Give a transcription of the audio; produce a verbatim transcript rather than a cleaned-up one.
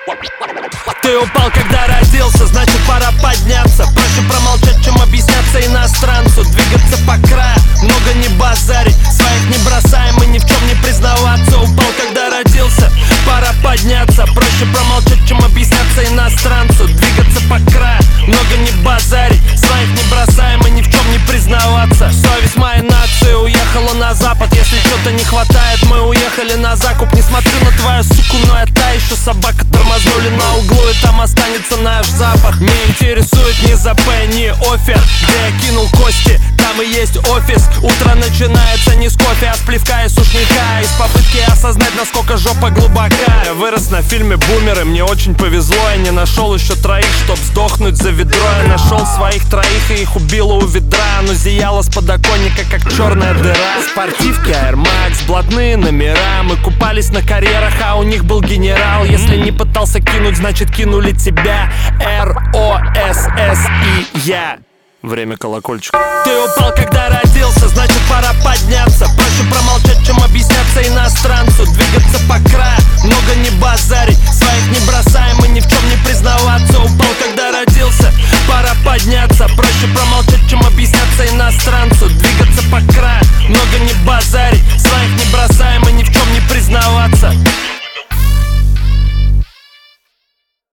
Ты упал, когда родился, значит пора подняться. Проще промолчать, чем объясняться иностранцу. Двигаться по краю, много не базарить, своих не бросаем и ни в чем не признаваться. Упал, когда родился, пора подняться. Проще промолчать, чем объясняться иностранцу. Двигаться по краю, много не базарить, своих не бросаем и ни в чем не признаваться. Совесть моей нации уехала на запад. Если что-то не хватает, мы уехали на закуп. Не смотрю на твою суку, но я та еще собака. Тормознули на углу, и там останется наш запах. Не интересует ни ЗП, ни офер. Где я кинул кости, там и есть офис. Утро начинается не с кофе, а с плевка и сушняка. Из попытки осознать, насколько жопа глубока. Я вырос на фильме «Бумеры», мне очень повезло. Я не нашел еще троих, чтоб сдохнуть за ведро. Я нашел своих троих и их убило у ведра. Оно зияло с подоконника, как черная дыра. Спортивки Air Max, блатные номера. Мы купались на карьерах, а у них был генерал. Если не пытался кинуть, значит кинули тебя. Р О С С И я. Время колокольчика. Ты упал, когда родился, значит пора подняться. Проще промолчать, чем объясняться иностранцу. Двигаться по краю, много не базарить, своих не бросаем и ни в чем не признаваться. Упал, когда родился, пора подняться. Проще промолчать, чем объясняться иностранцу. Двигаться по краю, много не базарить, своих не бросаем